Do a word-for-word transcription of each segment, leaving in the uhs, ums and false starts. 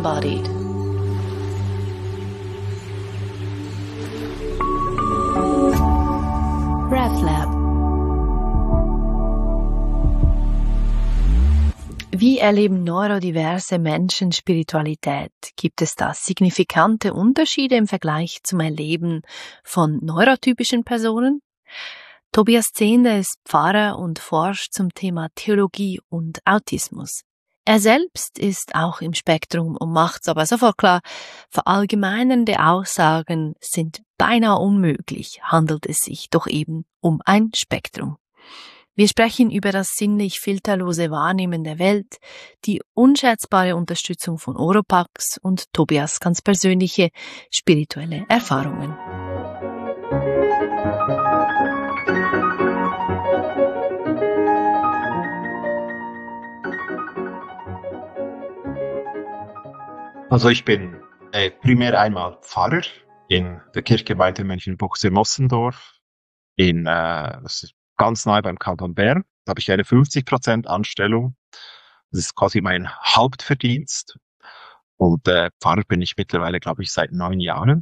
embodied. RevLab. Wie erleben neurodiverse Menschen Spiritualität? Gibt es da signifikante Unterschiede im Vergleich zum Erleben von neurotypischen Personen? Tobias Zehnder ist Pfarrer und forscht zum Thema Theologie und Autismus. Er selbst ist auch im Spektrum und macht's aber sofort klar, verallgemeinernde Aussagen sind beinahe unmöglich, handelt es sich doch eben um ein Spektrum. Wir sprechen über das sinnlich filterlose Wahrnehmen der Welt, die unschätzbare Unterstützung von Oropax und Tobias ganz persönliche spirituelle Erfahrungen. Also ich bin äh, primär einmal Pfarrer in der Kirchgemeinde Münchenbuchsee-Mossendorf, in äh, das ist ganz nahe beim Kanton Bern. Da habe ich eine fünfzig Prozent Anstellung. Das ist quasi mein Hauptverdienst. Und äh, Pfarrer bin ich mittlerweile, glaube ich, seit neun Jahren.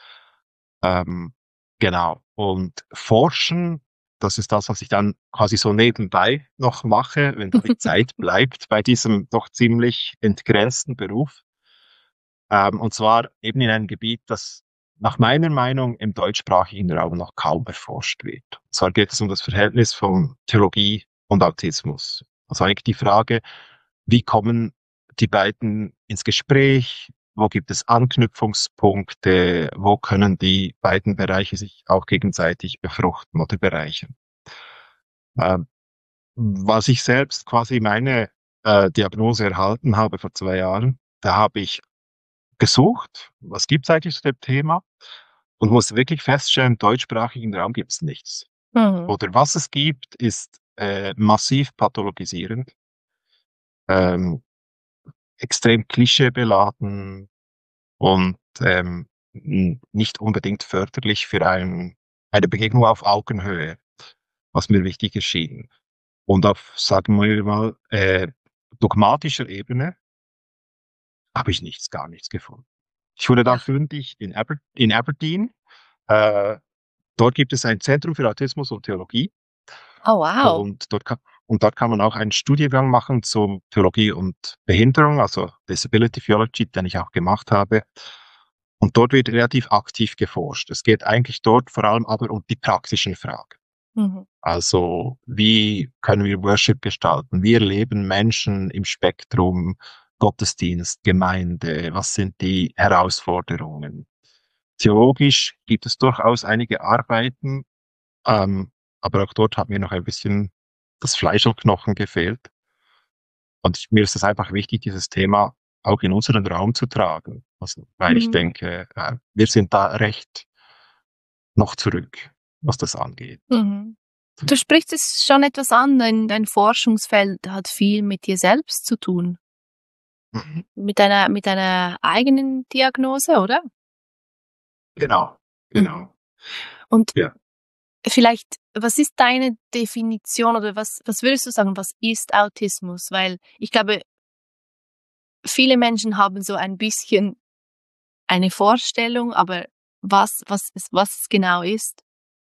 Ähm, genau. Und forschen, das ist das, was ich dann quasi so nebenbei noch mache, wenn da die Zeit bleibt bei diesem doch ziemlich entgrenzten Beruf. Ähm, und zwar eben in einem Gebiet, das nach meiner Meinung im deutschsprachigen Raum noch kaum erforscht wird. Und zwar geht es um das Verhältnis von Theologie und Autismus. Also eigentlich die Frage, wie kommen die beiden ins Gespräch? Wo gibt es Anknüpfungspunkte? Wo können die beiden Bereiche sich auch gegenseitig befruchten oder bereichern? Ähm, was ich selbst quasi meine äh, Diagnose erhalten habe vor zwei Jahren, da habe ich gesucht, was gibt's eigentlich zu dem Thema, und muss wirklich feststellen, im deutschsprachigen Raum gibt's nichts. Mhm. Oder was es gibt, ist äh, massiv pathologisierend, ähm, extrem klischeebeladen und ähm, n- nicht unbedingt förderlich für ein, eine Begegnung auf Augenhöhe, was mir wichtig erschien. Und auf, sagen wir mal, äh, dogmatischer Ebene habe ich nichts, gar nichts gefunden. Ich wurde dann fündig in, Aber in Aberdeen. Äh, dort gibt es ein Zentrum für Autismus und Theologie. Oh, wow. Und dort kann, und dort kann man auch einen Studiengang machen zum Theologie und Behinderung, also Disability Theology, den ich auch gemacht habe. Und dort wird relativ aktiv geforscht. Es geht eigentlich dort vor allem aber um die praktischen Fragen. Mhm. Also, wie können wir Worship gestalten? Wie erleben Menschen im Spektrum Gottesdienst, Gemeinde? Was sind die Herausforderungen? Theologisch gibt es durchaus einige Arbeiten, ähm, aber auch dort hat mir noch ein bisschen das Fleisch am Knochen gefehlt. Und ich, mir ist es einfach wichtig, dieses Thema auch in unseren Raum zu tragen. Also, weil ich Mhm. denke, äh, wir sind da recht noch zurück, was das angeht. Mhm. Du sprichst es schon etwas an, dein, dein Forschungsfeld hat viel mit dir selbst zu tun. Mhm. Mit deiner, mit deiner eigenen Diagnose, oder? Genau, Mhm. genau. Und Ja. vielleicht, was ist deine Definition oder was, was würdest du sagen, was ist Autismus? Weil ich glaube, viele Menschen haben so ein bisschen eine Vorstellung, aber was, was, es, was es genau ist,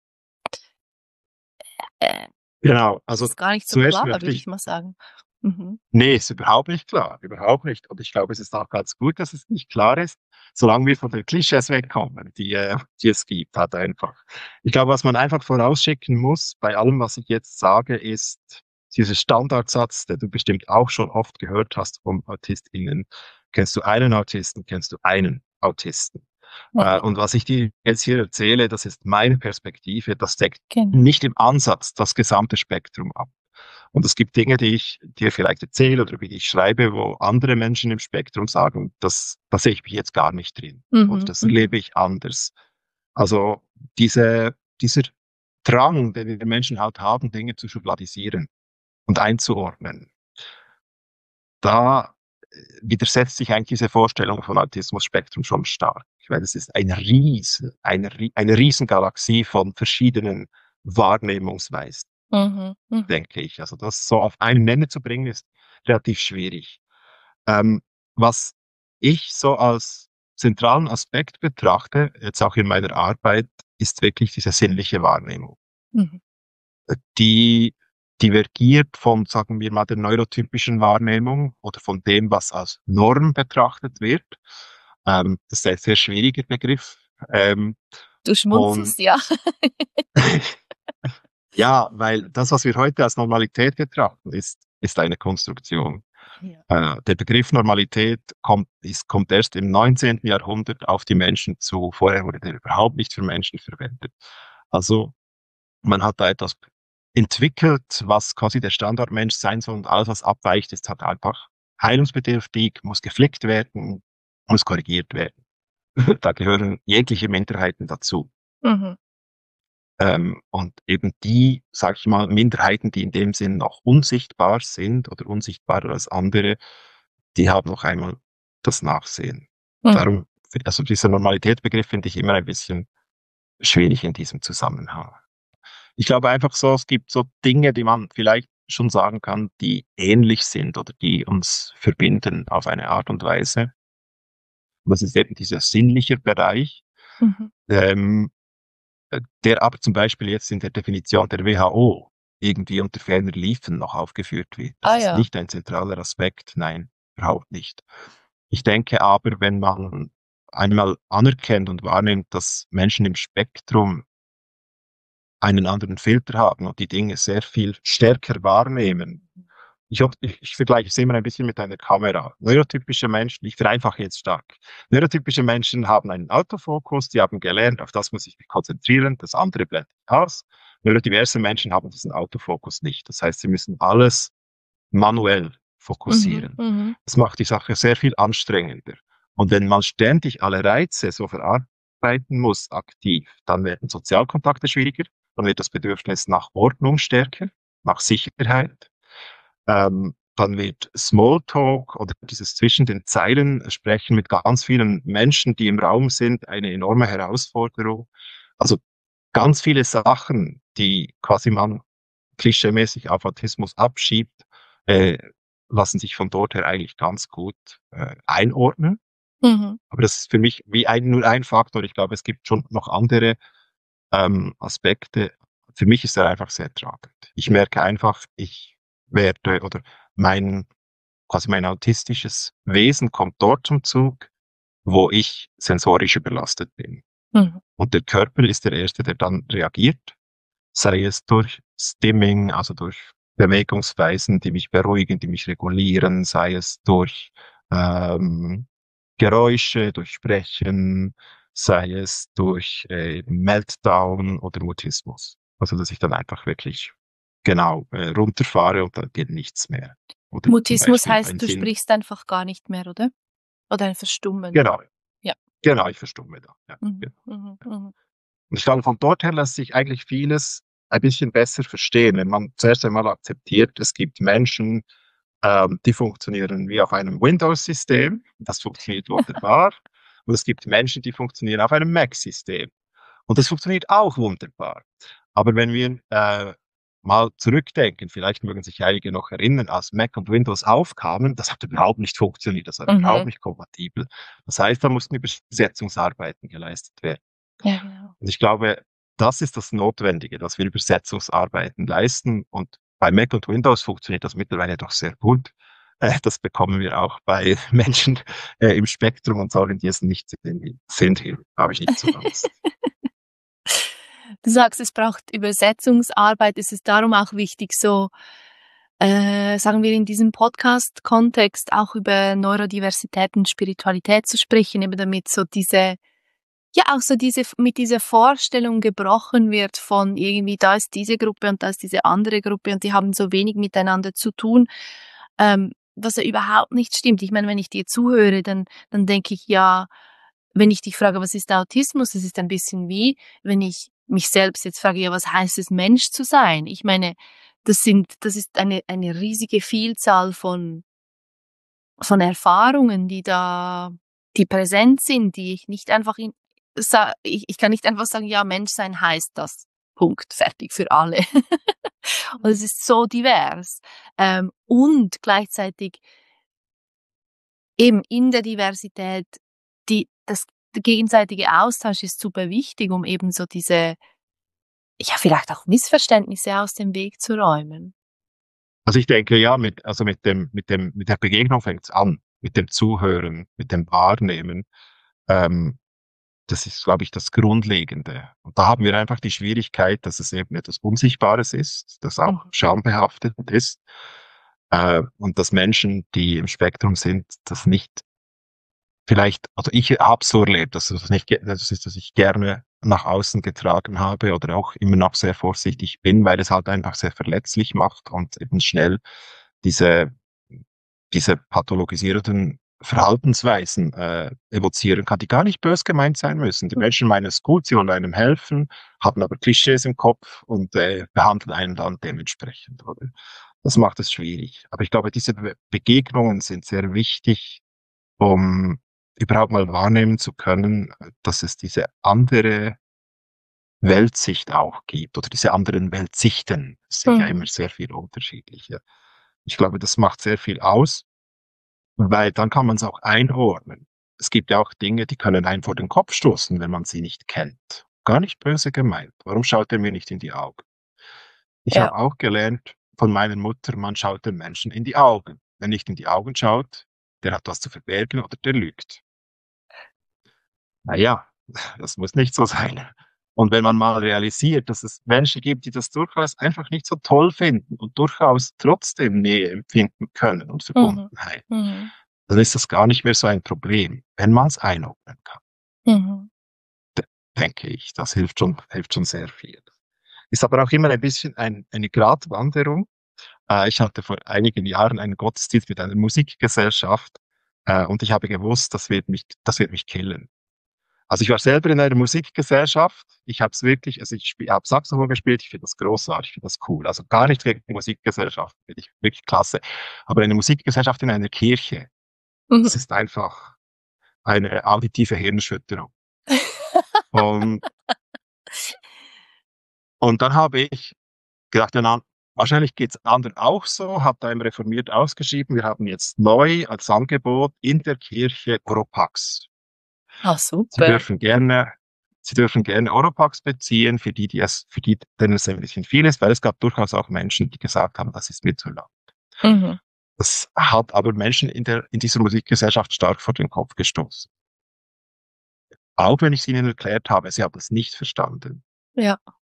äh, Genau, also ist gar nicht so zuerst klar, möchte würde ich, ich mal sagen. Mhm. nee, ist überhaupt nicht klar, überhaupt nicht. Und ich glaube, es ist auch ganz gut, dass es nicht klar ist, solange wir von den Klischees wegkommen, die, äh, die es gibt, halt einfach. Ich glaube, was man einfach vorausschicken muss, bei allem, was ich jetzt sage, ist dieser Standardsatz, den du bestimmt auch schon oft gehört hast von AutistInnen. Kennst du einen Autisten, kennst du einen Autisten. Äh, und was ich dir jetzt hier erzähle, das ist meine Perspektive, das deckt Genau. nicht im Ansatz das gesamte Spektrum ab. Und es gibt Dinge, die ich dir vielleicht erzähle oder wie ich schreibe, wo andere Menschen im Spektrum sagen, das, da sehe ich mich jetzt gar nicht drin. Oder Mhm. das Mhm. erlebe ich anders. Also diese, dieser Drang, den die Menschen halt haben, Dinge zu schubladisieren und einzuordnen, da äh, widersetzt sich eigentlich diese Vorstellung von Autismus-Spektrum schon stark. Weil es ist ein Ries, eine, Rie- eine Riesengalaxie von verschiedenen Wahrnehmungsweisen, Mhm. Mhm. denke ich. Also das so auf einen Nenner zu bringen, ist relativ schwierig. Ähm, was ich so als zentralen Aspekt betrachte, jetzt auch in meiner Arbeit, ist wirklich diese sinnliche Wahrnehmung. Mhm. Die divergiert von, sagen wir mal, der neurotypischen Wahrnehmung oder von dem, was als Norm betrachtet wird. Ähm, das ist ein sehr schwieriger Begriff. Ähm, Du und schmunzelst, ja. ja, weil das, was wir heute als Normalität betrachten, ist, ist eine Konstruktion. Ja. Äh, der Begriff Normalität kommt, ist, kommt erst im neunzehnten Jahrhundert auf die Menschen zu. Vorher wurde der überhaupt nicht für Menschen verwendet. Also man hat da etwas entwickelt, was quasi der Standardmensch sein soll, und alles, was abweicht, ist halt einfach heilungsbedürftig, muss geflickt werden, muss korrigiert werden. Da gehören jegliche Minderheiten dazu. Mhm. Ähm, und eben die, sag ich mal, Minderheiten, die in dem Sinn noch unsichtbar sind oder unsichtbarer als andere, die haben noch einmal das Nachsehen. Mhm. Darum, also dieser Normalitätsbegriff finde ich immer ein bisschen schwierig in diesem Zusammenhang. Ich glaube einfach so, es gibt so Dinge, die man vielleicht schon sagen kann, die ähnlich sind oder die uns verbinden auf eine Art und Weise. Und das ist eben dieser sinnliche Bereich, Mhm. ähm, der aber zum Beispiel jetzt in der Definition der W H O irgendwie unter ferner Liefen noch aufgeführt wird. Das Ah ist ja. nicht ein zentraler Aspekt, nein, überhaupt nicht. Ich denke aber, wenn man einmal anerkennt und wahrnimmt, dass Menschen im Spektrum einen anderen Filter haben und die Dinge sehr viel stärker wahrnehmen. Ich, hab, ich, ich vergleiche es immer ein bisschen mit einer Kamera. Neurotypische Menschen, ich vereinfache jetzt stark. Neurotypische Menschen haben einen Autofokus, die haben gelernt, auf das muss ich mich konzentrieren, das andere blende ich aus. Neurodiverse Menschen haben diesen Autofokus nicht. Das heißt, sie müssen alles manuell Mhm. fokussieren. Mhm. Das macht die Sache sehr viel anstrengender. Und wenn man ständig alle Reize so verarbeiten muss, aktiv, dann werden Sozialkontakte schwieriger, dann wird das Bedürfnis nach Ordnung stärker, nach Sicherheit. Ähm, dann wird Smalltalk oder dieses zwischen den Zeilen sprechen mit ganz vielen Menschen, die im Raum sind, eine enorme Herausforderung. Also ganz viele Sachen, die quasi man klischeemäßig auf Autismus abschiebt, äh, lassen sich von dort her eigentlich ganz gut äh, einordnen. Mhm. Aber das ist für mich wie ein, nur ein Faktor. Ich glaube, es gibt schon noch andere ähm, Aspekte. Für mich ist er einfach sehr tragend. Ich merke einfach, ich werde oder mein quasi mein autistisches Wesen kommt dort zum Zug, wo ich sensorisch überlastet bin. Mhm. Und der Körper ist der Erste, der dann reagiert, sei es durch Stimming, also durch Bewegungsweisen, die mich beruhigen, die mich regulieren, sei es durch ähm, Geräusche, durch Sprechen, sei es durch äh, Meltdown oder Mutismus. Also dass ich dann einfach wirklich genau äh, runterfahre und dann geht nichts mehr. Oder zum Mutismus Beispiel ein heißt, du Sinn. sprichst einfach gar nicht mehr, oder? Oder ein Verstummen. Genau, Ja. genau, ich verstumme da. Ja, Mhm. genau. Mhm. Mhm. Und ich glaube, von dort her lässt sich eigentlich vieles ein bisschen besser verstehen, wenn man zuerst einmal akzeptiert, es gibt Menschen, ähm, die funktionieren wie auf einem Windows-System. Das funktioniert wunderbar. Und es gibt Menschen, die funktionieren auf einem Mac-System. Und das funktioniert auch wunderbar. Aber wenn wir äh, mal zurückdenken, vielleicht mögen sich einige noch erinnern, als Mac und Windows aufkamen, das hat überhaupt nicht funktioniert, das war überhaupt Mhm. nicht kompatibel. Das heißt, da mussten Übersetzungsarbeiten geleistet werden. Ja, genau. Und ich glaube, das ist das Notwendige, dass wir Übersetzungsarbeiten leisten. Und bei Mac und Windows funktioniert das mittlerweile doch sehr gut. Äh, das bekommen wir auch bei Menschen äh, im Spektrum und sollen, die es nicht sind, hin. Habe ich nicht so Angst. Du sagst, es braucht Übersetzungsarbeit. Ist es darum auch wichtig, so, äh, sagen wir in diesem Podcast-Kontext auch über Neurodiversität und Spiritualität zu sprechen, eben damit so diese, ja auch so diese, mit dieser Vorstellung gebrochen wird von irgendwie, da ist diese Gruppe und da ist diese andere Gruppe und die haben so wenig miteinander zu tun, ähm, was ja überhaupt nicht stimmt. Ich meine, wenn ich dir zuhöre, dann, dann denke ich, ja, wenn ich dich frage, was ist Autismus, das ist ein bisschen wie, wenn ich mich selbst jetzt frage, ja, was heißt es, Mensch zu sein? Ich meine, das sind, das ist eine, eine riesige Vielzahl von, von Erfahrungen, die da, die präsent sind, die ich nicht einfach in, sa- ich, ich kann nicht einfach sagen, ja, Mensch sein heißt das. Punkt, fertig für alle. Und es ist so divers. Ähm, und gleichzeitig eben in der Diversität, die, das, der gegenseitige Austausch ist super wichtig, um eben so diese, ja, vielleicht auch Missverständnisse aus dem Weg zu räumen. Also ich denke, ja, mit, also mit dem, mit dem, mit der Begegnung fängt es an, mit dem Zuhören, mit dem Wahrnehmen. Ähm, das ist, glaube ich, das Grundlegende. Und da haben wir einfach die Schwierigkeit, dass es eben etwas Unsichtbares ist, das auch Mhm. schambehaftet ist, äh, und dass Menschen, die im Spektrum sind, das nicht vielleicht, also ich habe so erlebt, dass das nicht, ge- das ist, dass ich gerne nach außen getragen habe oder auch immer noch sehr vorsichtig bin, weil es halt einfach sehr verletzlich macht und eben schnell diese, diese pathologisierten Verhaltensweisen äh, evozieren kann, die gar nicht bös gemeint sein müssen. Die Menschen meinen es gut, sie wollen einem helfen, haben aber Klischees im Kopf und äh, behandeln einen dann dementsprechend. Oder? Das macht es schwierig. Aber ich glaube, diese Be Begegnungen sind sehr wichtig, um überhaupt mal wahrnehmen zu können, dass es diese andere Weltsicht auch gibt oder diese anderen Weltsichten. Es sind ja Mhm. immer sehr viel unterschiedliche. Ich glaube, das macht sehr viel aus, weil dann kann man es auch einordnen. Es gibt ja auch Dinge, die können einen vor den Kopf stoßen, wenn man sie nicht kennt. Gar nicht böse gemeint. Warum schaut er mir nicht in die Augen? Ich Ja. habe auch gelernt von meiner Mutter, man schaut den Menschen in die Augen. Wer nicht in die Augen schaut, der hat was zu verbergen oder der lügt. Naja, das muss nicht so sein. Und wenn man mal realisiert, dass es Menschen gibt, die das durchaus einfach nicht so toll finden und durchaus trotzdem Nähe empfinden können und Mhm. Verbundenheit, Mhm. dann ist das gar nicht mehr so ein Problem, wenn man es einordnen kann, Mhm. de- denke ich. Das hilft schon, hilft schon sehr viel. Ist aber auch immer ein bisschen ein, eine Gratwanderung. Äh, ich hatte vor einigen Jahren einen Gottesdienst mit einer Musikgesellschaft, äh, und ich habe gewusst, das wird mich, das wird mich killen. Also ich war selber in einer Musikgesellschaft. Ich habe es wirklich, also ich habe Saxophon gespielt, ich finde das großartig, ich finde das cool. Also gar nicht gegen die Musikgesellschaft, finde ich wirklich klasse. Aber eine Musikgesellschaft in einer Kirche, Mhm. das ist einfach eine auditive Hirnerschütterung. Und, und dann habe ich gedacht, ja, na, wahrscheinlich geht es anderen auch so, habe da im Reformiert ausgeschrieben, wir haben jetzt neu als Angebot in der Kirche Oropax. Ah, Sie super. dürfen gerne, Sie dürfen gerne Oropax beziehen, für die, die es, für die, denen es ein bisschen viel ist, weil es gab durchaus auch Menschen, die gesagt haben, das ist mir zu lang. Mhm. Das hat aber Menschen in der, in dieser Musikgesellschaft stark vor den Kopf gestoßen. Auch wenn ich es ihnen erklärt habe, sie haben es nicht verstanden. Ja.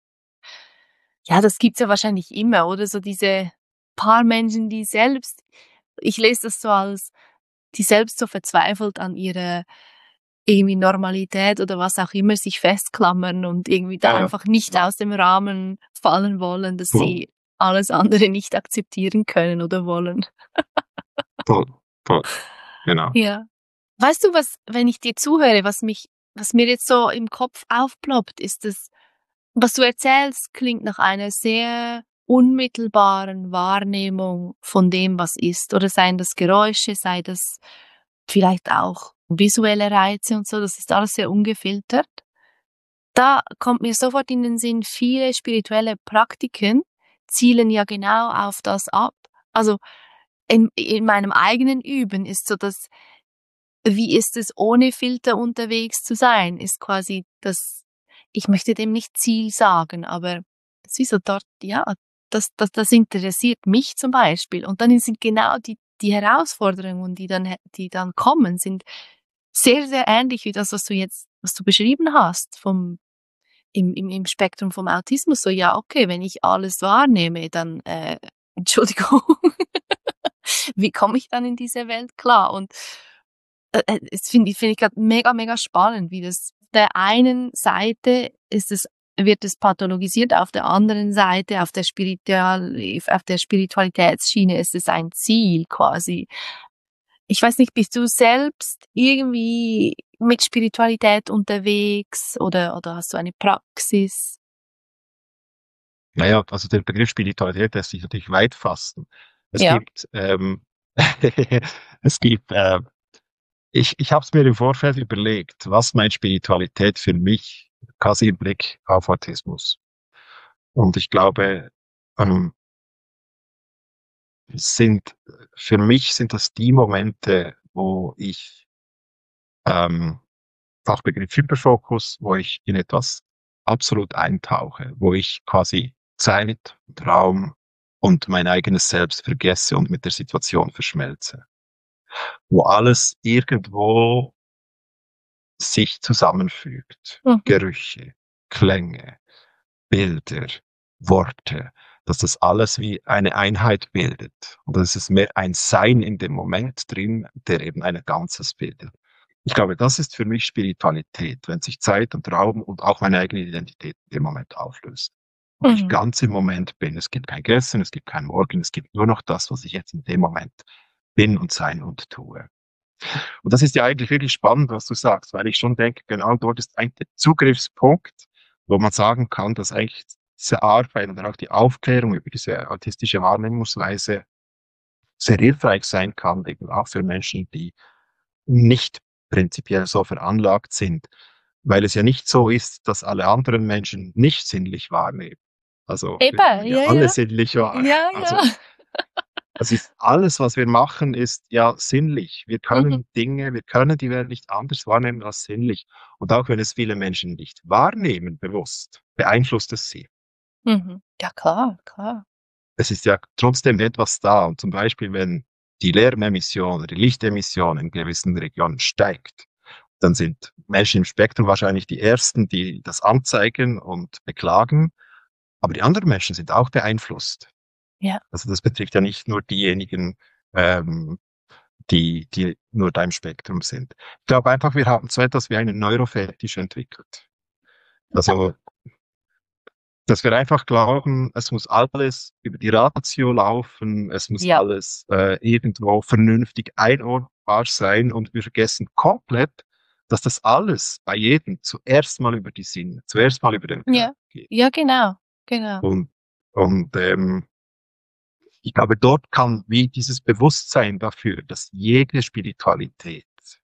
Ja, das gibt's ja wahrscheinlich immer, oder? So diese paar Menschen, die selbst, ich lese das so als, die selbst so verzweifelt an ihre irgendwie Normalität oder was auch immer sich festklammern und irgendwie da Ja, ja, einfach nicht aus dem Rahmen fallen wollen, dass voll, sie alles andere nicht akzeptieren können oder wollen. voll, voll, genau. Ja. Weißt du, was, wenn ich dir zuhöre, was mich, was mir jetzt so im Kopf aufploppt, ist das, was du erzählst, klingt nach einer sehr unmittelbaren Wahrnehmung von dem, was ist. Oder seien das Geräusche, sei das vielleicht auch visuelle Reize und so. Das ist alles sehr ungefiltert. Da kommt mir sofort in den Sinn, viele spirituelle Praktiken zielen ja genau auf das ab. Also in, in meinem eigenen Üben ist so das, wie ist es ohne Filter unterwegs zu sein, ist quasi das, ich möchte dem nicht Ziel sagen, aber es ist so dort, ja, das, das, das interessiert mich zum Beispiel. Und dann sind genau die, die Herausforderungen, die dann, die dann kommen, sind sehr, sehr ähnlich wie das, was du jetzt, was du beschrieben hast, vom, im, im, im Spektrum vom Autismus. So, ja, okay, wenn ich alles wahrnehme, dann, äh, Entschuldigung, wie komme ich dann in diese Welt klar? Und äh, äh, das finde ich, finde ich gerade mega, mega spannend, wie das auf der einen Seite ist es, wird es pathologisiert, auf der anderen Seite, auf der Spiritual, auf der Spiritualitätsschiene ist es ein Ziel quasi. Ich weiß nicht, bist du selbst irgendwie mit Spiritualität unterwegs oder, oder hast du eine Praxis? Naja, also der Begriff Spiritualität lässt sich natürlich weit fassen. Es Ja. gibt, ähm, es gibt, äh, ich, ich habe es mir im Vorfeld überlegt, was meint Spiritualität für mich, quasi im Blick auf Autismus. Und ich glaube, ähm, sind, für mich sind das die Momente, wo ich ähm, Fachbegriff Hyperfokus, wo ich in etwas absolut eintauche, wo ich quasi Zeit, Raum und mein eigenes Selbst vergesse und mit der Situation verschmelze. Wo alles irgendwo sich zusammenfügt. Mhm. Gerüche, Klänge, Bilder, Worte, dass das alles wie eine Einheit bildet. Und das ist mehr ein Sein in dem Moment drin, der eben ein Ganzes bildet. Ich glaube, das ist für mich Spiritualität, wenn sich Zeit und Raum und auch meine eigene Identität in dem Moment auflöst. Und ich Mhm. ganz im Moment bin. Es gibt kein Gestern, es gibt kein Morgen, es gibt nur noch das, was ich jetzt in dem Moment bin und sein und tue. Und das ist ja eigentlich wirklich spannend, was du sagst, weil ich schon denke, genau dort ist eigentlich der Zugriffspunkt, wo man sagen kann, dass eigentlich diese Arbeit oder auch die Aufklärung über diese autistische Wahrnehmungsweise sehr hilfreich sein kann, eben auch für Menschen, die nicht prinzipiell so veranlagt sind, weil es ja nicht so ist, dass alle anderen Menschen nicht sinnlich wahrnehmen. Also wir Eben, nehmen ja ja, alle ja. sinnlich wahr. Ja, ja. Also das ist alles, was wir machen, ist ja sinnlich. Wir Mhm. können Dinge, wir können die Welt nicht anders wahrnehmen als sinnlich. Und auch wenn es viele Menschen nicht wahrnehmen, bewusst, beeinflusst es sie. Mhm. Ja, klar, klar. Es ist ja trotzdem etwas da. Und zum Beispiel, wenn die Lärmemission oder die Lichtemission in gewissen Regionen steigt, dann sind Menschen im Spektrum wahrscheinlich die Ersten, die das anzeigen und beklagen. Aber die anderen Menschen sind auch beeinflusst. Ja. Also das betrifft ja nicht nur diejenigen, ähm, die, die nur da im Spektrum sind. Ich glaube einfach, wir haben so etwas wie einen Neurofetisch entwickelt. Also, dass wir einfach glauben, es muss alles über die Ratio laufen, es muss Ja. alles äh, irgendwo vernünftig einordnbar sein und wir vergessen komplett, dass das alles bei jedem zuerst mal über die Sinne, zuerst mal über den Ja. Körper geht. Ja, genau, genau. Und, und ähm, ich glaube, dort kann wie dieses Bewusstsein dafür, dass jede Spiritualität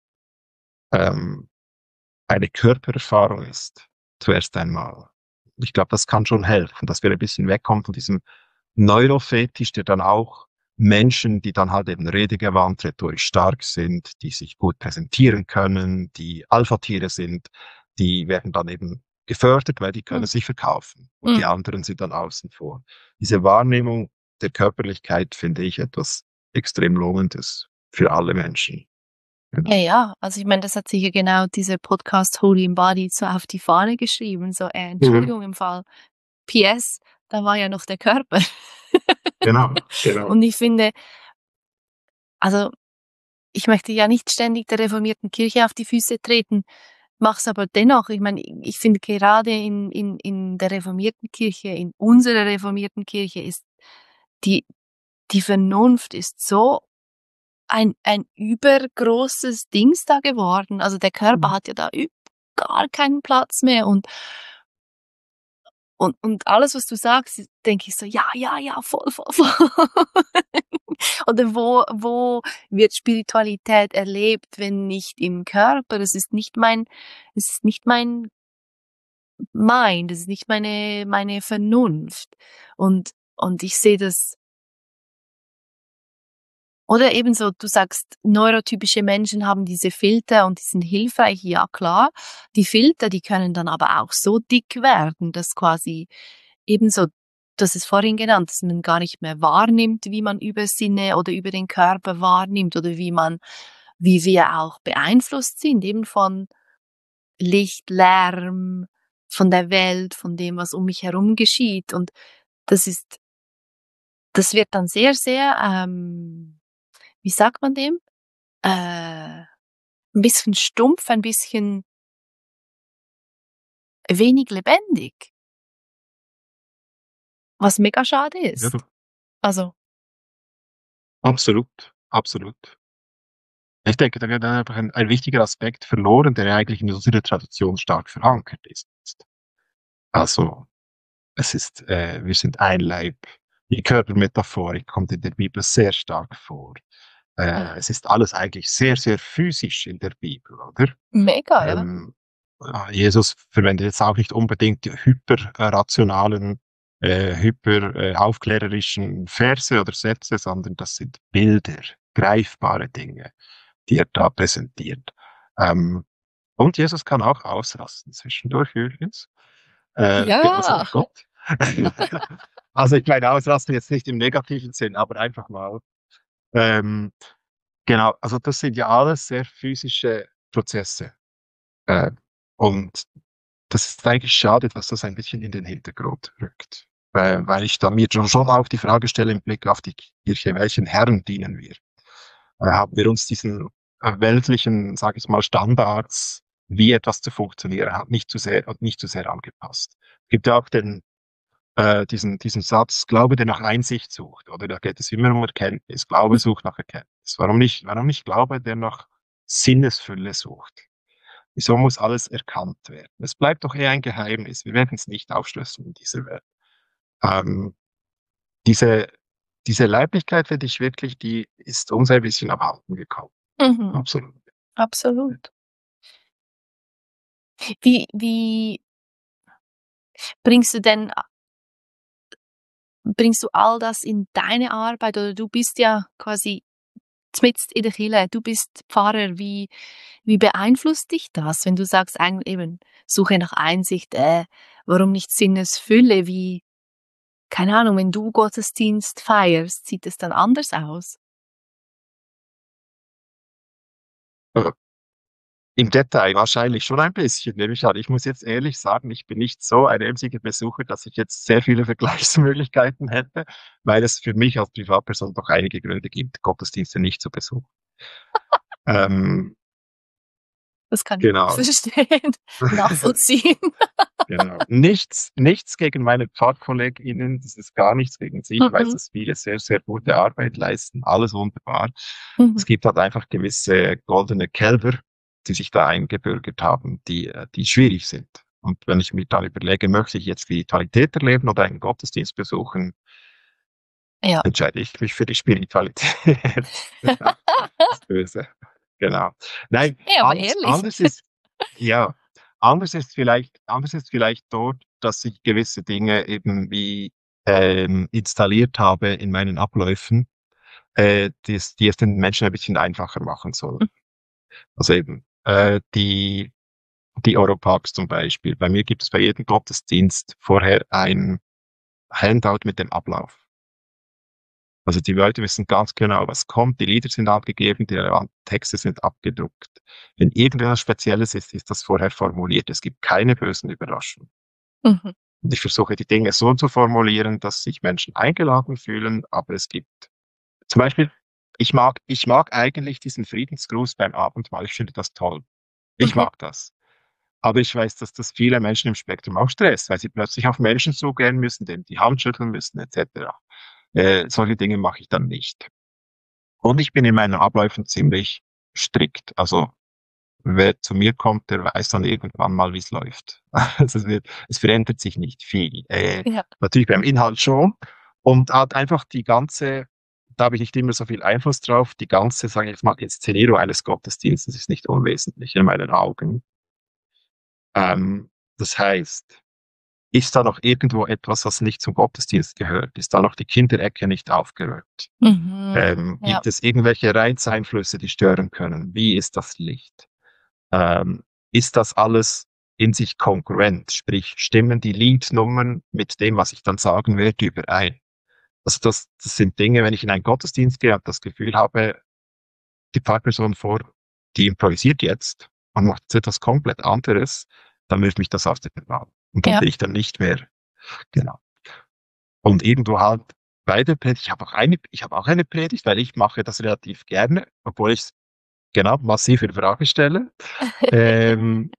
ähm, eine Körpererfahrung ist, zuerst einmal. Ich glaube, das kann schon helfen, dass wir ein bisschen wegkommen von diesem Neurofetisch, der dann auch Menschen, die dann halt eben redegewandt, rhetorisch stark sind, die sich gut präsentieren können, die Alpha-Tiere sind, die werden dann eben gefördert, weil die können Mhm. sich verkaufen. Und die Mhm. anderen sind dann außen vor. Diese Wahrnehmung der Körperlichkeit finde ich etwas extrem Lohnendes für alle Menschen. Ja, ja. Also ich meine, das hat sich ja genau dieser Podcast Holy Embodied so auf die Fahne geschrieben. So, äh, Mhm. Entschuldigung im Fall. P S, da war ja noch der Körper. Genau, genau. Und ich finde, also ich möchte ja nicht ständig der reformierten Kirche auf die Füße treten, mach's aber dennoch. Ich meine, ich finde gerade in, in, in der reformierten Kirche, in unserer reformierten Kirche ist die, die Vernunft ist so ein, ein übergroßes Dings da geworden. Also der Körper Mhm. hat ja da üb- gar keinen Platz mehr und Und, und alles, was du sagst, denke ich so, ja, ja, ja, voll, voll, voll. Oder wo, wo wird Spiritualität erlebt, wenn nicht im Körper? Es ist nicht mein, es ist nicht mein Mind, es ist nicht meine, meine Vernunft. Und, und ich sehe das, oder ebenso, du sagst, neurotypische Menschen haben diese Filter und die sind hilfreich, ja klar. Die Filter, die können dann aber auch so dick werden, dass quasi ebenso, du hast es vorhin genannt, dass man gar nicht mehr wahrnimmt, wie man über Sinne oder über den Körper wahrnimmt oder wie man, wie wir auch beeinflusst sind, eben von Licht, Lärm, von der Welt, von dem, was um mich herum geschieht. Und das ist, das wird dann sehr, sehr, ähm, wie sagt man dem? Äh, ein bisschen stumpf, ein bisschen wenig lebendig, was mega schade Ja, ist. du, Also, absolut, absolut. Ich denke, da geht einfach ein, ein wichtiger Aspekt verloren, der ja eigentlich in unserer Tradition stark verankert ist. Also, es ist, äh, wir sind ein Leib. Die Körpermetaphorik kommt in der Bibel sehr stark vor. Äh, es ist alles eigentlich sehr, sehr physisch in der Bibel, oder? mega, ja. Ähm, äh, Jesus verwendet jetzt auch nicht unbedingt die hyperrationalen, äh, hyper äh, aufklärerischen Verse oder Sätze, sondern das sind Bilder, greifbare Dinge. die er da präsentiert. Ähm, und Jesus kann auch ausrasten zwischendurch übrigens. Äh, also Ja. Gott. Also ich meine ausrasten jetzt nicht im negativen Sinn, aber einfach mal. Ähm, genau, also das sind ja alles sehr physische Prozesse. Äh, und das ist eigentlich schade, dass das ein bisschen in den Hintergrund rückt. Weil, weil ich da mir schon schon auch die Frage stelle im Blick auf die Kirche, welchen Herren dienen wir? Äh, haben wir uns diesen äh, weltlichen, sage ich mal, Standards, wie etwas zu funktionieren hat, nicht zu sehr, nicht zu sehr angepasst. Es gibt ja auch den, äh, diesen, diesen Satz, Glaube, der nach Einsicht sucht, oder da geht es immer um Erkenntnis. Glaube sucht nach Erkenntnis. Warum nicht, warum nicht Glaube, der nach Sinnesfülle sucht? Wieso muss alles erkannt werden? Es bleibt doch eher ein Geheimnis. Wir werden es nicht aufschlüsseln in dieser Welt. Ähm, diese, diese Leiblichkeit, finde ich wirklich, die ist uns ein bisschen abhanden gekommen. Mhm. Absolut. Absolut. Wie, wie bringst du denn, bringst du all das in deine Arbeit oder du bist ja quasi mitten in der Kirche, du bist Pfarrer, wie, wie beeinflusst dich das, wenn du sagst, eigentlich eben, Suche nach Einsicht, äh, warum nicht Sinnesfülle, wie, keine Ahnung, wenn du Gottesdienst feierst, sieht es dann anders aus? Äh, Im Detail wahrscheinlich schon ein bisschen, nehme ich an. Ich muss jetzt ehrlich sagen, ich bin nicht so ein emsiger Besucher, dass ich jetzt sehr viele Vergleichsmöglichkeiten hätte, weil es für mich als Privatperson doch einige Gründe gibt, Gottesdienste nicht zu besuchen. Ähm, Das kann ich genau. verstehen, nachvollziehen. Genau. Nichts, nichts gegen meine PfadkollegInnen, das ist gar nichts gegen sie. Ich weiß, Mhm. dass viele sehr, sehr gute Arbeit leisten, alles wunderbar. Mhm. Es gibt halt einfach gewisse goldene Kälber, die sich da eingebürgert haben, die, äh, die schwierig sind. Und wenn ich mir dann überlege, möchte ich jetzt Spiritualität erleben oder einen Gottesdienst besuchen, Ja. entscheide ich mich für die Spiritualität. Ja, das ist böse. Genau. Nein, Ja, aber anders, ehrlich. anders ist, ja, anders ist vielleicht, anders ist vielleicht dort, dass ich gewisse Dinge eben wie ähm, installiert habe in meinen Abläufen, äh, die es, die es den Menschen ein bisschen einfacher machen sollen. Also eben äh, die die Europarks zum Beispiel. Bei mir gibt es bei jedem Gottesdienst vorher ein Handout mit dem Ablauf. Also die Leute wissen ganz genau, was kommt, die Lieder sind abgegeben, die relevanten Texte sind abgedruckt. Wenn irgendetwas Spezielles ist, ist das vorher formuliert. Es gibt keine bösen Überraschungen. Mhm. Und ich versuche die Dinge so zu formulieren, dass sich Menschen eingeladen fühlen, aber es gibt zum Beispiel, ich mag, ich mag eigentlich diesen Friedensgruß beim Abendmahl. Ich finde das toll. Ich Mhm. mag das. Aber ich weiß, dass das viele Menschen im Spektrum auch stresst, weil sie plötzlich auf Menschen zugehen müssen, denen die Hand schütteln müssen, et cetera. Äh, solche Dinge mache ich dann nicht. Und ich bin in meinen Abläufen ziemlich strikt. Also wer zu mir kommt, der weiß dann irgendwann mal, wie es läuft. Also es wird, es verändert sich nicht viel. Äh, Ja. natürlich beim Inhalt schon. Und halt einfach die ganze, da habe ich nicht immer so viel Einfluss drauf, die ganze, sage ich jetzt mal, Inszenierung eines Gottesdienstes ist nicht unwesentlich in meinen Augen. Ähm, das heißt, ist da noch irgendwo etwas, was nicht zum Gottesdienst gehört? Ist da noch die Kinderecke nicht aufgeräumt? Mhm. Ähm, Ja. gibt es irgendwelche Reizeinflüsse, die stören können? Wie ist das Licht? Ähm, ist das alles in sich kongruent? Sprich, stimmen die Liednummern mit dem, was ich dann sagen werde, überein? Also das, das sind Dinge, wenn ich in einen Gottesdienst gehe und das Gefühl habe, die Pfarrperson vor, die improvisiert jetzt und macht jetzt etwas komplett anderes, dann wirft mich das aus der Bahn. Und dann Ja. bin ich dann nicht mehr, genau. Und irgendwo halt bei der Predigt, ich habe auch eine, ich habe auch eine Predigt, weil ich mache das relativ gerne, obwohl ich es genau massiv in Frage stelle. Ähm,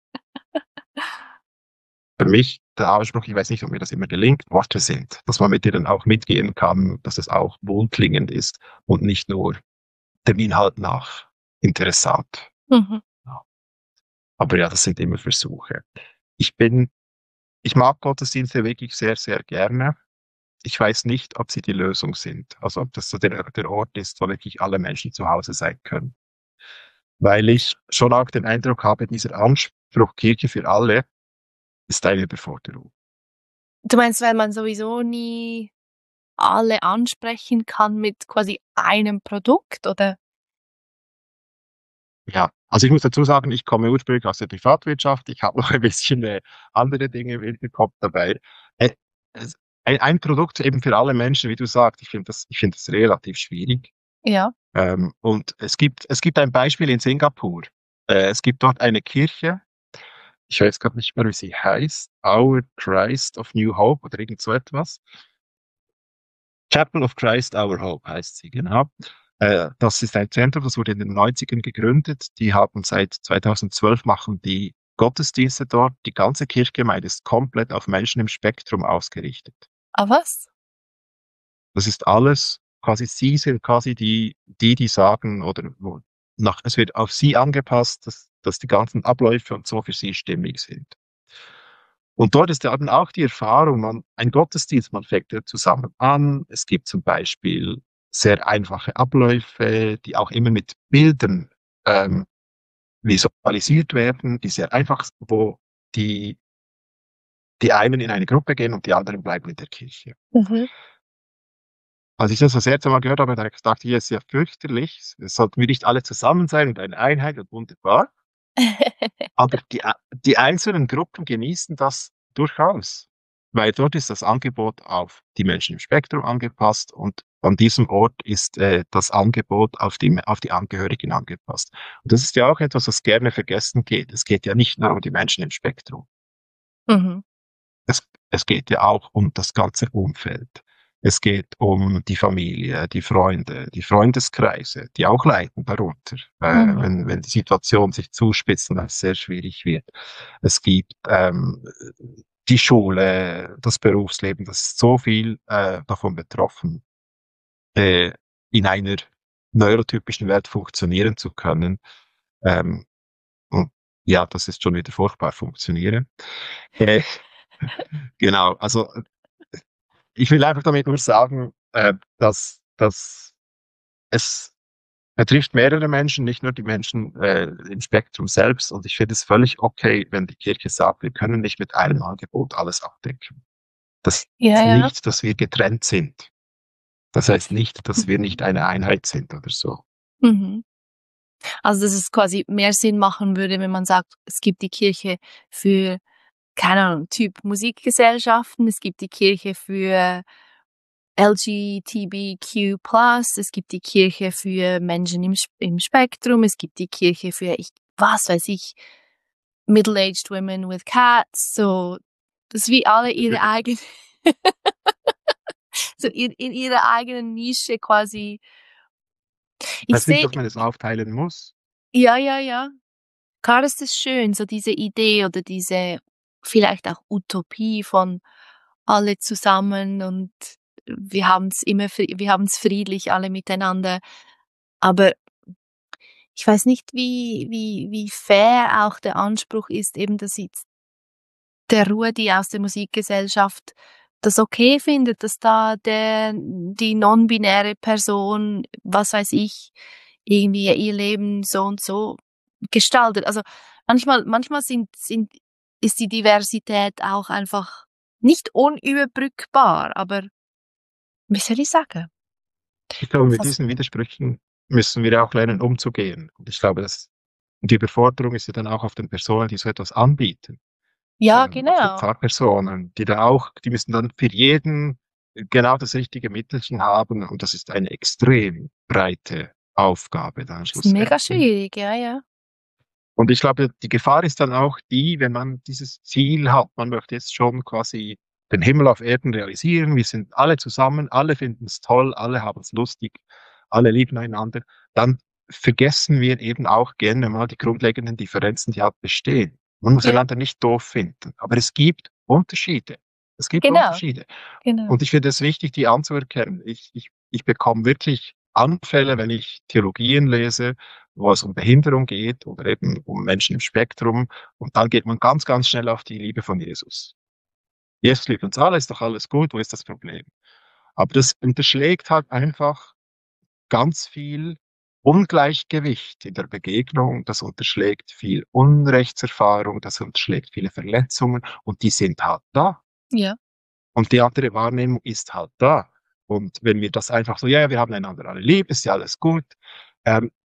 für mich der Ausspruch, ich weiß nicht, ob mir das immer gelingt, Worte sind, dass man mit denen auch mitgehen kann, dass es auch wohlklingend ist und nicht nur dem Inhalt nach interessant. Mhm. Ja. Aber ja, das sind immer Versuche. Ich bin, ich mag Gottesdienste wirklich sehr, sehr gerne. Ich weiß nicht, ob sie die Lösung sind. Also ob das so der, der Ort ist, wo wirklich alle Menschen zu Hause sein können. Weil ich schon auch den Eindruck habe, dieser Anspruch Kirche für alle ist eine Überforderung. Du meinst, weil man sowieso nie alle ansprechen kann mit quasi einem Produkt, oder? Ja, also ich muss dazu sagen, ich komme ursprünglich aus der Privatwirtschaft. Ich habe noch ein bisschen äh, andere Dinge im Hinterkopf dabei. Äh, es- ein, ein Produkt eben für alle Menschen, wie du sagst, ich finde das, ich finde das relativ schwierig. Ja. Ähm, und es gibt, es gibt ein Beispiel in Singapur. Äh, es gibt dort eine Kirche, ich weiß gerade nicht mehr, wie sie heißt, Our Christ of New Hope oder irgend so etwas. Chapel of Christ, Our Hope heißt sie, genau. Äh, das ist ein Zentrum, das wurde in den Neunzigern gegründet. Die haben seit zweitausendzwölf machen die Gottesdienste dort. Die ganze Kirchgemeinde ist komplett auf Menschen im Spektrum ausgerichtet. Ah, was? Das ist alles quasi, sie sind quasi die, die, die sagen, oder wo, nach, es wird auf sie angepasst, dass, dass die ganzen Abläufe und so für sie stimmig sind. Und dort ist ja dann auch die Erfahrung, man, ein Gottesdienst, man fängt ja zusammen an. Es gibt zum Beispiel sehr einfache Abläufe, die auch immer mit Bildern ähm, visualisiert werden, die sehr einfach, wo die, die einen in eine Gruppe gehen und die anderen bleiben in der Kirche. Mhm. Als ich das das erste Mal gehört habe, da dachte ich, es ist ja fürchterlich. Es sollten wir nicht alle zusammen sein und eine Einheit und wunderbar. Aber die, die einzelnen Gruppen genießen das durchaus, weil dort ist das Angebot auf die Menschen im Spektrum angepasst und an diesem Ort ist äh, das Angebot auf die, auf die Angehörigen angepasst. Und das ist ja auch etwas, was gerne vergessen geht. Es geht ja nicht nur um die Menschen im Spektrum. Mhm. Es, es geht ja auch um das ganze Umfeld. Es geht um die Familie, die Freunde, die Freundeskreise, die auch leiden darunter, äh, Mhm. wenn, wenn die Situation sich zuspitzt und es sehr schwierig wird. Es gibt ähm, die Schule, das Berufsleben, das ist so viel äh, davon betroffen, äh, in einer neurotypischen Welt funktionieren zu können. Ähm, und ja, das ist schon wieder furchtbar funktionieren. Äh, genau, also ich will einfach damit nur sagen, äh, dass, dass es betrifft mehrere Menschen, nicht nur die Menschen äh, im Spektrum selbst. Und ich finde es völlig okay, wenn die Kirche sagt, wir können nicht mit einem Angebot alles abdecken. Das Ja, heißt ja. nicht, dass wir getrennt sind. Das heißt nicht, dass wir nicht eine Einheit sind oder so. Mhm. Also, dass es quasi mehr Sinn machen würde, wenn man sagt, es gibt die Kirche für, keine Ahnung, Typ Musikgesellschaften, es gibt die Kirche für L G B T Q plus, es gibt die Kirche für Menschen im, im Spektrum, es gibt die Kirche für, ich, was weiß ich, middle-aged women with cats, so, dass wie alle ihre eigene, so in, in ihrer eigenen Nische quasi, Das ich heißt nicht, sehe, dass man es aufteilen muss. ja, ja, ja, klar ist es schön, so diese Idee oder diese vielleicht auch Utopie von alle zusammen und wir haben es immer, fri- wir haben es friedlich alle miteinander. Aber ich weiß nicht, wie, wie, wie fair auch der Anspruch ist, eben, dass jetzt der Ruhe, die aus der Musikgesellschaft das okay findet, dass da der, die non-binäre Person, was weiß ich, irgendwie ihr Leben so und so gestaltet. Also manchmal, manchmal sind, sind, ist die Diversität auch einfach nicht unüberbrückbar, aber wie soll ich sagen? Ich glaube, mit Was, diesen Widersprüchen müssen wir auch lernen, umzugehen. Und ich glaube, dass die Überforderung ist ja dann auch auf den Personen, die so etwas anbieten. ja, Ähm, auf den genau. Pfarrpersonen, die da auch, die müssen dann für jeden genau das richtige Mittelchen haben und das ist eine extrem breite Aufgabe dann Das ist mega schlussendlich. schwierig, ja, ja. Und ich glaube, die Gefahr ist dann auch die, wenn man dieses Ziel hat, man möchte jetzt schon quasi den Himmel auf Erden realisieren, wir sind alle zusammen, alle finden es toll, alle haben es lustig, alle lieben einander, dann vergessen wir eben auch gerne mal die grundlegenden Differenzen, die halt bestehen. Man muss Ja, einander nicht doof finden, aber es gibt Unterschiede. Es gibt genau, Unterschiede. genau. Und ich finde es wichtig, die anzuerkennen. Ich, ich, ich bekomme wirklich Anfälle, wenn ich Theologien lese, wo es um Behinderung geht oder eben um Menschen im Spektrum. Und dann geht man ganz, ganz schnell auf die Liebe von Jesus. Jesus liebt uns alle, ist doch alles gut, wo ist das Problem? Aber das unterschlägt halt einfach ganz viel Ungleichgewicht in der Begegnung, das unterschlägt viel Unrechtserfahrung, das unterschlägt viele Verletzungen und die sind halt da. Ja. Und die andere Wahrnehmung ist halt da. Und wenn wir das einfach so, ja, ja, wir haben einander alle lieb, ist ja alles gut, ähm,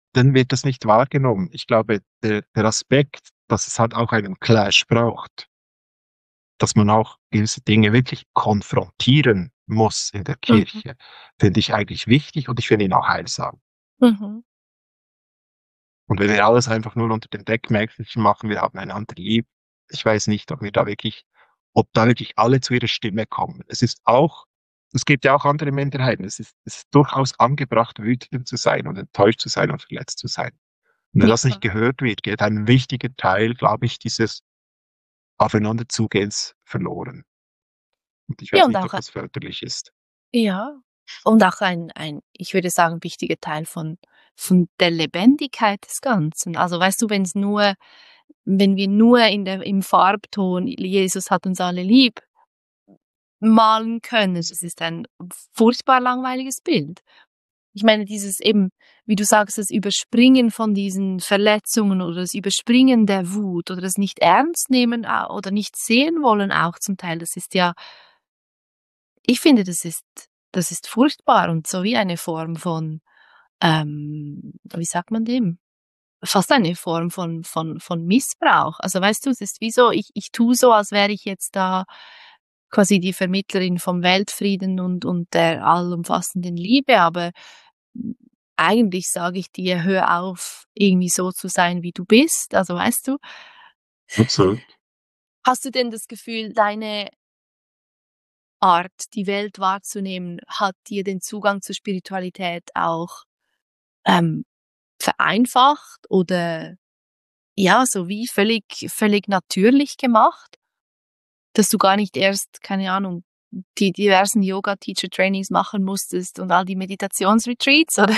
dann wird das nicht wahrgenommen. Ich glaube, der, der Aspekt, dass es halt auch einen Clash braucht, dass man auch gewisse Dinge wirklich konfrontieren muss in der Mhm. Kirche, finde ich eigentlich wichtig und ich finde ihn auch heilsam. Mhm. Und wenn wir alles einfach nur unter den Deckmäntelchen machen, wir haben einander lieb, ich weiß nicht, ob wir da wirklich, ob da wirklich alle zu ihrer Stimme kommen. Es ist auch, es gibt ja auch andere Minderheiten. Es ist, es ist durchaus angebracht, wütend zu sein und enttäuscht zu sein und verletzt zu sein. Und wenn das nicht Ja. gehört wird, geht ein wichtiger Teil, glaube ich, dieses Aufeinanderzugehens verloren. Und ich Ja, weiß und nicht, auch ob das förderlich ist. ja, und auch ein ein, ich würde sagen, wichtiger Teil von von der Lebendigkeit des Ganzen. Also, weißt du, wenn's nur wenn wir nur in der im Farbton „Jesus hat uns alle lieb“ malen können, das ist ein furchtbar langweiliges Bild. Ich meine, dieses eben, wie du sagst, das Überspringen von diesen Verletzungen oder das Überspringen der Wut oder das nicht ernst nehmen a oder nicht sehen wollen auch zum Teil, das ist ja ich finde, das ist das ist furchtbar und so wie eine Form von, ähm, wie sagt man dem? Fast eine Form von von von Missbrauch. Also, weißt du, es ist wie so, ich ich tue so, als wäre ich jetzt da quasi die Vermittlerin vom Weltfrieden und und der allumfassenden Liebe, aber hm, eigentlich sage ich dir: „Hör auf, irgendwie so zu sein, wie du bist.“ Also, weißt du? Absolut. Hast du denn das Gefühl, deine Art, die Welt wahrzunehmen, hat dir den Zugang zur Spiritualität auch, ähm, vereinfacht oder ja, so wie völlig völlig natürlich gemacht, dass du gar nicht erst, keine Ahnung, die diversen Yoga-Teacher-Trainings machen musstest und all die Meditationsretreats, oder?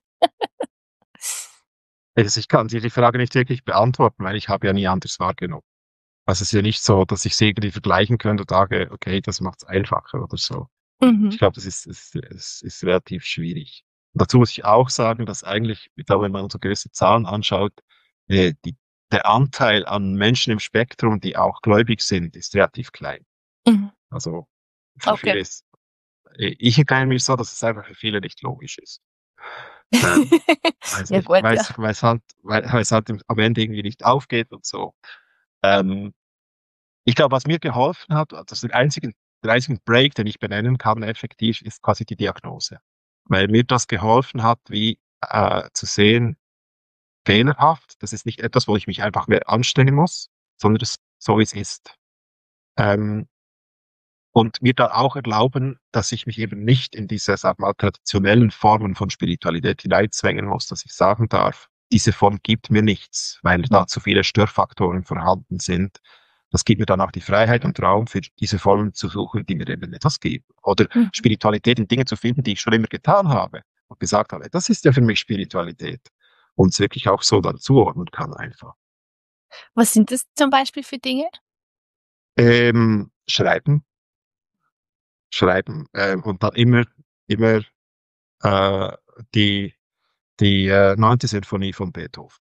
Also ich kann dir die Frage nicht wirklich beantworten, weil ich habe ja nie anders wahrgenommen. Also es ist ja nicht so, dass ich sie irgendwie vergleichen könnte und sage, okay, das macht es einfacher oder so. Mhm. Ich glaube, das ist, es, es ist relativ schwierig. Und dazu muss ich auch sagen, dass eigentlich, ich glaube, wenn man so gewisse Zahlen anschaut, äh, die, der Anteil an Menschen im Spektrum, die auch gläubig sind, ist relativ klein. Mhm. Also für Okay. viele ist, äh, ich erkläre mir so, dass es einfach für viele nicht logisch ist. Ähm, weil es Ja nicht, gut, weil ja. es, weil es halt, weil, weil es halt am Ende irgendwie nicht aufgeht und so. Ähm, Ich glaube, was mir geholfen hat, das der einzige, der einzige Break, den ich benennen kann, effektiv, ist quasi die Diagnose. Weil mir das geholfen hat, wie äh, zu sehen, fehlerhaft, das ist nicht etwas, wo ich mich einfach mehr anstrengen muss, sondern das so wie es ist. Ähm, und mir dann auch erlauben, dass ich mich eben nicht in diese, sag mal, traditionellen Formen von Spiritualität hineinzwängen muss, dass ich sagen darf, diese Form gibt mir nichts, weil Mhm. da zu viele Störfaktoren vorhanden sind. Das gibt mir dann auch die Freiheit und Raum für diese Formen zu suchen, die mir eben etwas geben. Oder Mhm. Spiritualität in Dingen zu finden, die ich schon immer getan habe und gesagt habe, das ist ja für mich Spiritualität. Und es wirklich auch so dann zuordnen kann einfach. Was sind das zum Beispiel für Dinge? Ähm, schreiben, schreiben, äh, und dann immer, immer äh, die, die äh, neunte Sinfonie von Beethoven.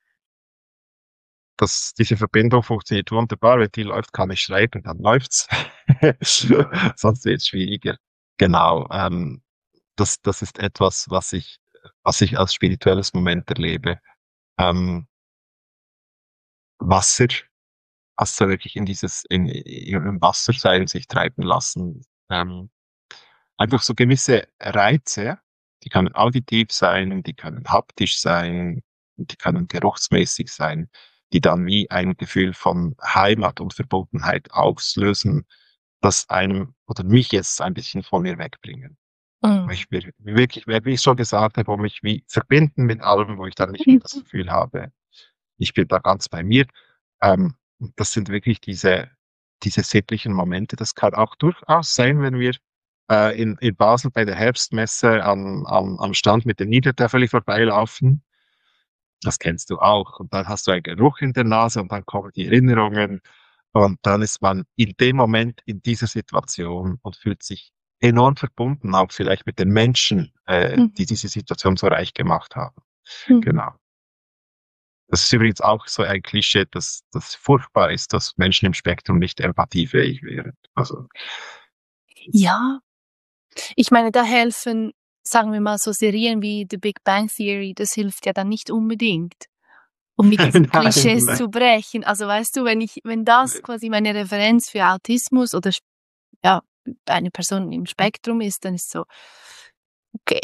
Das, diese Verbindung funktioniert wunderbar. Wenn die läuft, kann ich schreiben, dann läuft's. Sonst wird es schwieriger. Genau. Ähm, das, das ist etwas, was ich, was ich als spirituelles Moment erlebe. Ähm, Wasser, also wirklich in dieses, in, in, im Wasser sein, sich treiben lassen. Ähm, einfach so gewisse Reize, die können auditiv sein, die können haptisch sein, die können geruchsmäßig sein, die dann wie ein Gefühl von Heimat und Verbundenheit auslösen, das einem oder mich jetzt ein bisschen von mir wegbringen. Wo Mhm. ich mir wirklich, wie ich schon gesagt habe, wo mich wie verbinden mit allem, wo ich dann nicht mehr das Gefühl habe, ich bin da ganz bei mir. Ähm, und das sind wirklich diese, diese sittlichen Momente. Das kann auch durchaus sein, wenn wir äh, in, in Basel bei der Herbstmesse am, am, am Stand mit dem Niedertäfeli vorbeilaufen. Das kennst du auch. Und dann hast du einen Geruch in der Nase und dann kommen die Erinnerungen. Und dann ist man in dem Moment in dieser Situation und fühlt sich enorm verbunden, auch vielleicht mit den Menschen, äh, Mhm. die diese Situation so reich gemacht haben. Mhm. Genau. Das ist übrigens auch so ein Klischee, dass das furchtbar ist, dass Menschen im Spektrum nicht empathiefähig wären. Also, Ja, ich meine, da helfen sagen wir mal so Serien wie The Big Bang Theory, das hilft ja dann nicht unbedingt, um mit diesen Nein, Klischees nein. zu brechen. Also weißt du, wenn ich, wenn das quasi meine Referenz für Autismus oder ja, eine Person im Spektrum ist, dann ist so, okay.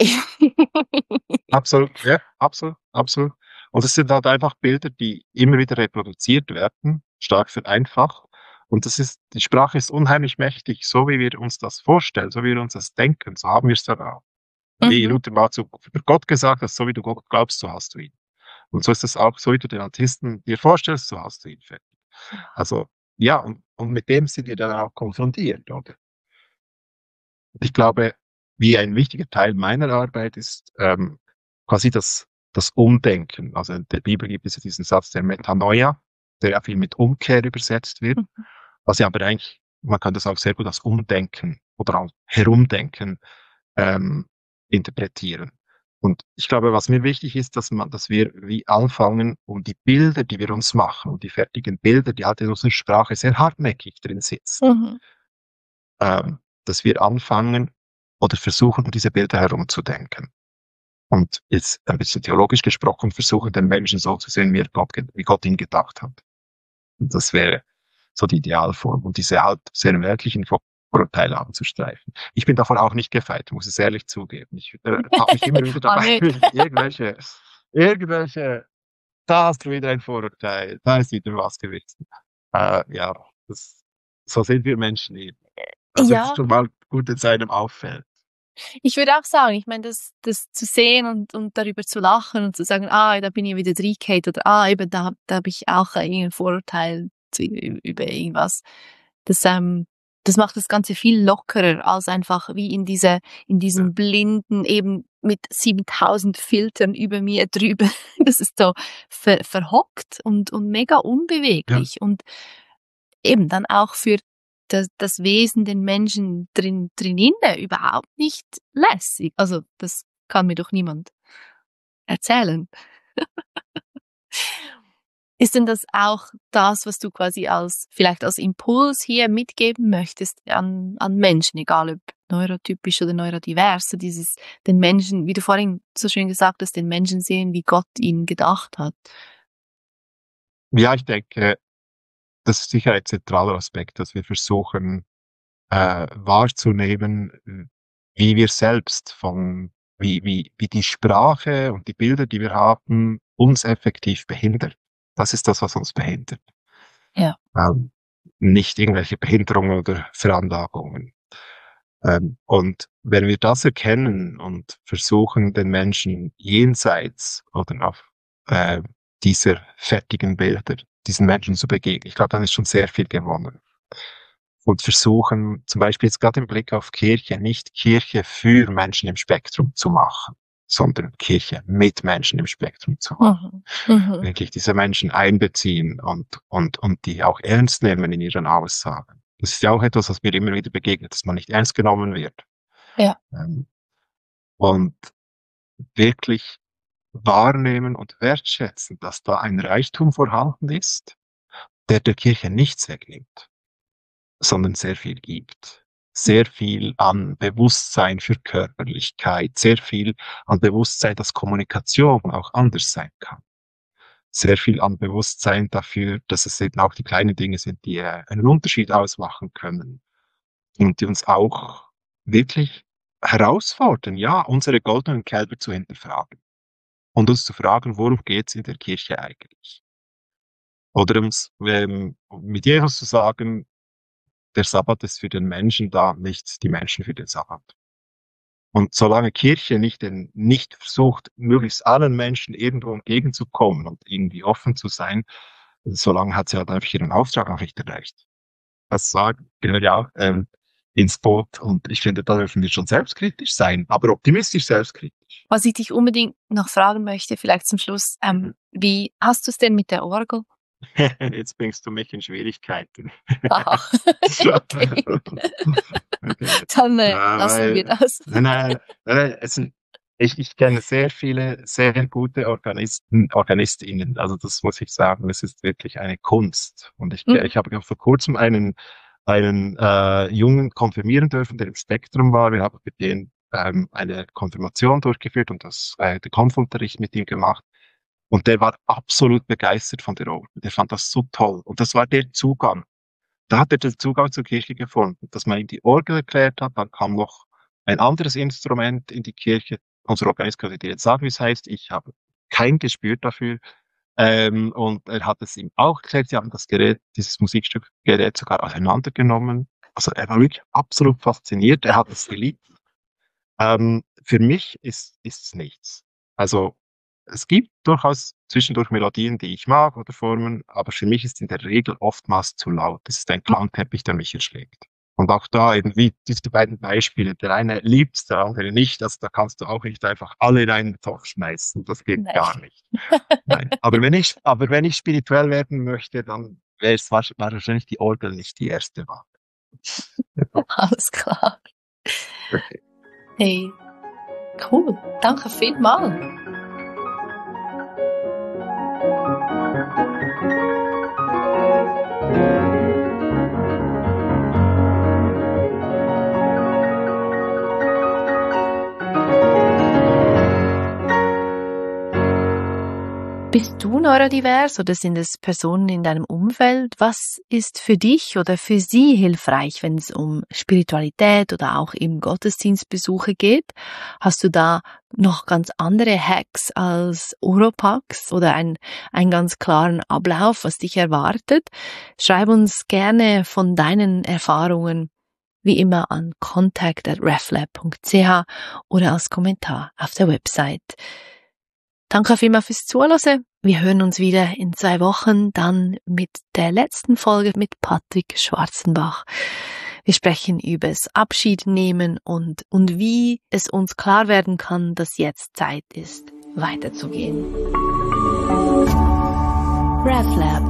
Absolut, ja, absolut, absolut. Und es sind halt einfach Bilder, die immer wieder reproduziert werden, stark vereinfacht. Und das ist, die Sprache ist unheimlich mächtig, so wie wir uns das vorstellen, so wie wir uns das denken, so haben wir es dann auch. Wie Mhm. Luther mal zu über Gott gesagt hat, so wie du Gott glaubst, so hast du ihn. Und so ist es auch, so wie du den Autisten dir vorstellst, so hast du ihn fertig. Also, ja, und, und mit dem sind wir dann auch konfrontiert, oder? Und ich glaube, wie ein wichtiger Teil meiner Arbeit ist, ähm, quasi das, das Umdenken. Also in der Bibel gibt es ja diesen Satz der Metanoia, der ja viel mit Umkehr übersetzt wird, Mhm. was ja aber eigentlich, man kann das auch sehr gut als Umdenken oder auch Herumdenken ähm, interpretieren. Und ich glaube, was mir wichtig ist, dass man, dass wir wie anfangen, um die Bilder, die wir uns machen, und die fertigen Bilder, die halt in unserer Sprache sehr hartnäckig drin sitzen, Mhm. ähm, dass wir anfangen oder versuchen, um diese Bilder herumzudenken. Und jetzt ein bisschen theologisch gesprochen, versuchen den Menschen so zu sehen, wie, er Gott, wie Gott ihn gedacht hat. Und das wäre so die Idealform und diese halt sehr weltlichen Vorurteile anzustreifen. Ich bin davon auch nicht gefeit, muss es ehrlich zugeben. Ich äh, habe mich immer wieder Ah, dabei, nee. irgendwelche, irgendwelche, da hast du wieder ein Vorurteil, da ist wieder was gewesen. Äh, ja, das, so sind wir Menschen eben. Also es ist Ja, schon mal gut, wenn es einem auffällt. ich würde auch sagen, ich meine, das, das zu sehen und, und darüber zu lachen und zu sagen, ah, da bin ich wieder Dreikate oder ah, eben, da, da habe ich auch ein Vorurteil zu, über irgendwas. Das, ähm, das macht das Ganze viel lockerer als einfach wie in diese, in Ja, diesem blinden, eben mit siebentausend Filtern über mir drüber. Das ist so ver, verhockt und, und mega ja, unbeweglich und eben dann auch für das, das Wesen, den Menschen drin, drininne überhaupt nicht lässig. Also, das kann mir doch niemand erzählen. Ist denn das auch das, was du quasi als, vielleicht als Impuls hier mitgeben möchtest an, an Menschen, egal ob neurotypisch oder neurodivers, so dieses, den Menschen, wie du vorhin so schön gesagt hast, den Menschen sehen, wie Gott ihn gedacht hat? ja, ich denke, das ist sicher ein zentraler Aspekt, dass wir versuchen, äh, wahrzunehmen, wie wir selbst von, wie, wie, wie die Sprache und die Bilder, die wir haben, uns effektiv behindert. Das ist das, was uns behindert. Ja. Ähm, nicht irgendwelche Behinderungen oder Veranlagungen. Ähm, und wenn wir das erkennen und versuchen, den Menschen jenseits oder auf äh, dieser fertigen Bilder, diesen Menschen zu begegnen, ich glaube, dann ist schon sehr viel gewonnen. Und versuchen, zum Beispiel jetzt gerade im Blick auf Kirche, nicht Kirche für Menschen im Spektrum zu machen, sondern Kirche mit Menschen im Spektrum zu machen. Mhm. Mhm. Wirklich diese Menschen einbeziehen und, und, und die auch ernst nehmen in ihren Aussagen. Das ist ja auch etwas, was mir immer wieder begegnet, dass man nicht ernst genommen wird. Ja. Ähm, und wirklich wahrnehmen und wertschätzen, dass da ein Reichtum vorhanden ist, der der Kirche nichts wegnimmt, sondern sehr viel gibt. Sehr viel an Bewusstsein für Körperlichkeit, sehr viel an Bewusstsein, dass Kommunikation auch anders sein kann. Sehr viel an Bewusstsein dafür, dass es eben auch die kleinen Dinge sind, die äh, einen Unterschied ausmachen können und die uns auch wirklich herausfordern, ja, unsere goldenen Kälber zu hinterfragen und uns zu fragen, worum geht es in der Kirche eigentlich? Oder uns ähm, mit Jesus zu sagen, der Sabbat ist für den Menschen da, nicht die Menschen für den Sabbat. Und solange Kirche nicht, den, nicht versucht, möglichst allen Menschen irgendwo entgegenzukommen und irgendwie offen zu sein, solange hat sie halt einfach ihren Auftrag noch nicht erreicht. Das sagen, gehört ja auch ähm, ins Boot. Und ich finde, da dürfen wir schon selbstkritisch sein, aber optimistisch selbstkritisch. Was ich dich unbedingt noch fragen möchte, vielleicht zum Schluss, ähm, wie hast du es denn mit der Orgel? Jetzt bringst du mich in Schwierigkeiten. Aha. Okay. Okay. Dann äh, Ja, lassen wir weil, das. nein, nein, nein, nein, es sind, ich, ich kenne sehr viele, sehr gute Organisten, Organistinnen. Also das muss ich sagen, es ist wirklich eine Kunst. Und ich, Mhm. ich habe ja vor kurzem einen, einen äh, Jungen konfirmieren dürfen, der im Spektrum war. Wir haben mit denen ähm, eine Konfirmation durchgeführt und das, äh, den Konfunterricht mit ihm gemacht. Und der war absolut begeistert von der Orgel. Der fand das so toll. Und das war der Zugang. Da hat er den Zugang zur Kirche gefunden, dass man ihm die Orgel erklärt hat. Dann kam noch ein anderes Instrument in die Kirche. Unser Organist könnte dir jetzt sagen, wie es heißt. Ich habe kein Gespür dafür. Ähm, und er hat es ihm auch erklärt. Sie haben das Gerät, dieses Musikstückgerät sogar auseinandergenommen. Also er war wirklich absolut fasziniert. Er hat es geliebt. Ähm, für mich ist es nichts. Also es gibt durchaus zwischendurch Melodien, die ich mag oder Formen, aber für mich ist in der Regel oftmals zu laut. Es ist ein Klangteppich, der mich erschlägt. Und auch da eben wie diese beiden Beispiele. Der eine liebt's, der andere nicht. Also da kannst du auch nicht einfach alle in einen Topf schmeißen. Das geht Nein. gar nicht. Nein. Aber wenn ich, aber wenn ich spirituell werden möchte, dann wäre es wahrscheinlich die Orgel nicht die erste Wahl. Alles klar. Okay. Hey, cool. Danke vielmals. Bist du neurodivers oder sind es Personen in deinem Umfeld? Was ist für dich oder für sie hilfreich, wenn es um Spiritualität oder auch eben Gottesdienstbesuche geht? Hast du da noch ganz andere Hacks als Oropax oder einen, einen ganz klaren Ablauf, was dich erwartet? Schreib uns gerne von deinen Erfahrungen wie immer an contact at reflab punkt c h oder als Kommentar auf der Website. Danke vielmals fürs Zuhören. Wir hören uns wieder in zwei Wochen, dann mit der letzten Folge mit Patrick Schwarzenbach. Wir sprechen über das Abschiednehmen und, und wie es uns klar werden kann, dass jetzt Zeit ist, weiterzugehen. RefLab